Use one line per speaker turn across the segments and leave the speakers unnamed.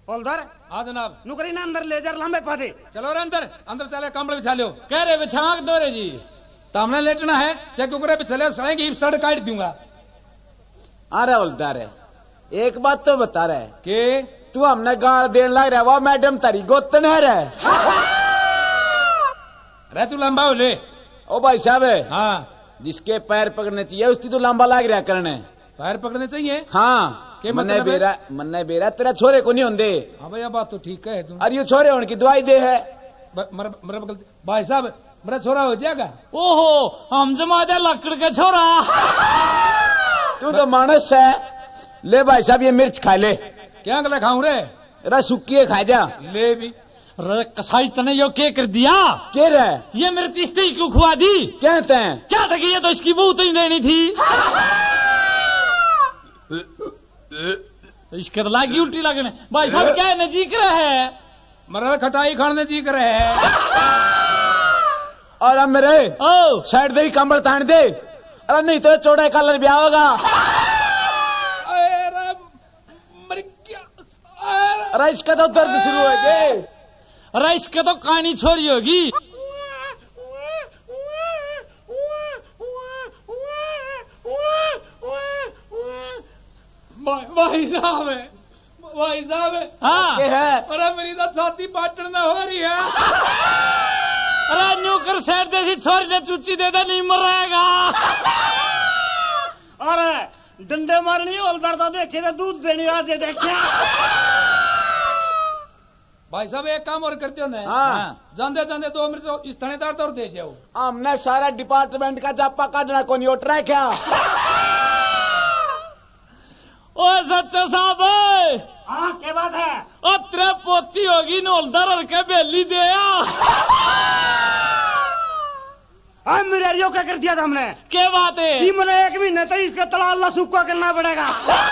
हौलदार।
हाँ जनाब।
नुकरी ना अंदर ले जा लंबे पादे।
चलो रे अंदर अंदर चले कमल बिछा लो।
कह रहे बिछाक दो रे जी।
तामने लेटना है चाहे कुकरे पे चले सड़ेंगे सड़ काट दूंगा।
अरे हौलदार है एक बात तो बता रहे
के
तू हमने गाल देने लग रहा वो मैडम तारी गोतन है
रे तू लंबा हो ले।
ओ भाई साहब
हाँ
जिसके पैर पकड़ने चाहिए उसकी तो लंबा लग रहा करने।
पैर पकड़ने चाहिए।
हाँ मन्ने बेरा तेरा छोरे को नहीं होंगे।
हाँ भाई बात तो ठीक है तुम।
अरे ये छोरे होने की दवाई दे है।
भाई साहब मेरा छोरा हो जाएगा।
ओहो हम जमा दे लकड़ के छोरा।
तू तो मानस है। ले भाई साहब ये मिर्च खा ले।
क्या गला खाऊं रे?
रे सुखी खा जा।
ले भी
कसाई तने यो क्या कर दिया?
क्या रे
ये मेरे चिश्ती क्यों खुआ दी?
कहते हैं
क्या था कि ये तो इसकी बहू तो ही देनी थी। इसके तो लागी उल्टी लगने। भाई साहब क्या है नजीक रहे
मरा खटाई खाने जी कर रहे हैं।
और अब मेरे
ओ
साइड दे कंबल तान दे। अरे नहीं तो चौड़ा कलर ब्याह होगा। अरे इसका तो दर्द शुरू हो गए।
अरे इसके तो कहानी छोरी होगी।
भाई साहब है भाई साहब है।
हाँ
है
अरे मेरी तो छाती पाटन ना हो रही है।
अरे न्यूकर सेठ जैसी छोरी ने चुच्ची दे दे नहीं मरेगा।
अरे डंडे मारनी हौलदार तो देखे तो दूध देनी आज देखे।
भाई साहब एक काम और करते हो ना।
हाँ
जानते जानते 2 मिनट इस थानेदार तौर दे जाओ।
हमने सारा डिपार्टमेंट का जापा काटना को नहीं उठ रहा है क्या?
ओ सच्चा साहब
हाँ क्या बात है?
ओ तेरे पोती होगी नौलदार और के बेली दे।
मेरे अरियो क्या कर दिया था हमने?
क्या बात है?
मैंने 1 महीने तक इसका तला अल्लाह सूखा करना पड़ेगा।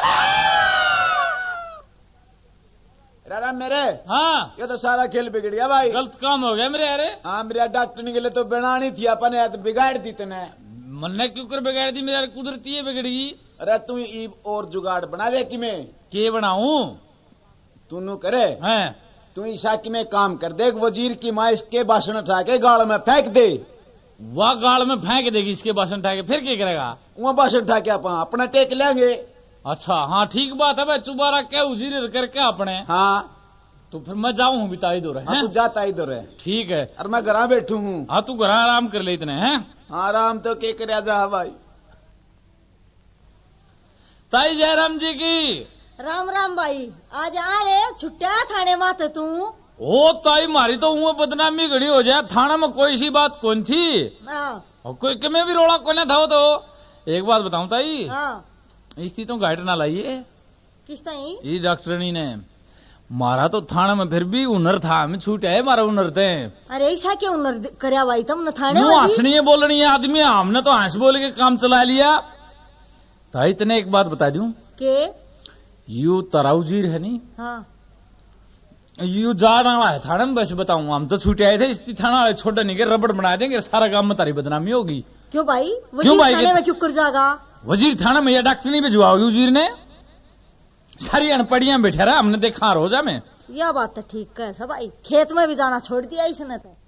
रारा मेरे
हाँ
ये तो सारा खेल बिगड़ गया भाई।
गलत काम हो गया मेरे। अरे
हाँ मेरे डॉक्टर के लिए तो बनानी थी अपन यार तो बिगाड़ दी तूने।
मन्ने क्यों कर बिगाड़ दी मेरे? कुदरती है बिगड़ी।
अरे तू ईब और जुगाड़ बना ले कि मैं
के बनाऊं?
तू नु करे
हैं
तू ईशा की में काम कर दे। वजीर की माँ इसके भाषण उठा के गाड़ में फेंक दे।
वह गाड़ में फेंक देगी इसके भाषण उठा के फिर क्या करेगा?
वहाँ भाषण उठा के अपन अपना टेक लेंगे।
अच्छा हाँ ठीक बात है भाई चुबारा क्या उजीर करके अपने।
हाँ
तो फिर मैं जाऊँ बिता ही दो रहे।
हाँ तू जाता इधर है।
ठीक है
और मैं घर बैठू हूँ।
हाँ तू घर आराम कर ले इतने हैं।
हाँ आराम तो के कर जा भाई।
ताई जयराम जी की
राम राम भाई। आज आ रहे छुट्टिया थाने माते तू।
ओ ताई मारी तो वो बदनामी घड़ी हो जाए। थाना में कोई सी बात कौन थी और कोई के में भी रोड़ा कोने था। तो एक बात बताऊं ताई इसकी तो गाइड ना लाइए।
किस ताई?
ये डॉक्टरनी ने मारा तो थाना में फिर भी हुनर था। हमें छूट है मारा हुनर थे।
अरे ऐसा क्या हुनर करया भाई तुम थाने?
हंसनी है बोलनी है आदमी। हमने तो हंस बोल के काम चला लिया। ताई इतने एक बात बता दूं
के
यू तराउजीर है नहीं।
हाँ
यू जाना है थाना में। बस बताऊं हम तो छूटे आए थे इस थाना वाले छोड़ नहीं के रबड़ बना देंगे सारा काम में तारी बदनामी होगी।
क्यों भाई?
क्यों भाई?
थाने में क्यों कर जाएगा?
वजीर थाना में या डॉक्टर नहीं भिजवाओगी वजीर ने? सारी अनपढ़ियां बैठा रहा हमने देखा रोजा में।
यह बात तो ठीक है सब भाई। खेत में भी जाना छोड़ दिया इसने तो।